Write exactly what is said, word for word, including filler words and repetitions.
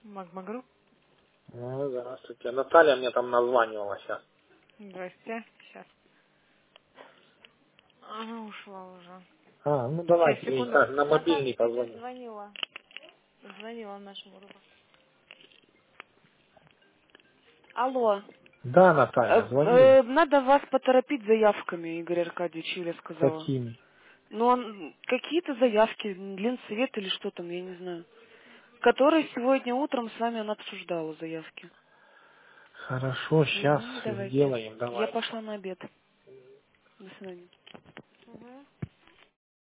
Магмагру? Ну, здравствуйте. Наталья мне там названивала сейчас. Здрасте. Сейчас. Она ушла уже. А, ну Сейчас, давайте, ей секунду. так, на Наташ, мобильный ты сейчас позвоню. звонила. Звонила нашему рубу. Алло. Да, Э, Наталья, звонили. э, надо вас поторопить заявками, Игорь Аркадьевич, Юля сказала. Какими? Ну, он, какие-то заявки, Ленсовет или что там, я не знаю. Которые сегодня утром с вами она обсуждала заявки. Хорошо, сейчас Угу, давайте. сделаем, Я давайте. пошла на обед. До свидания.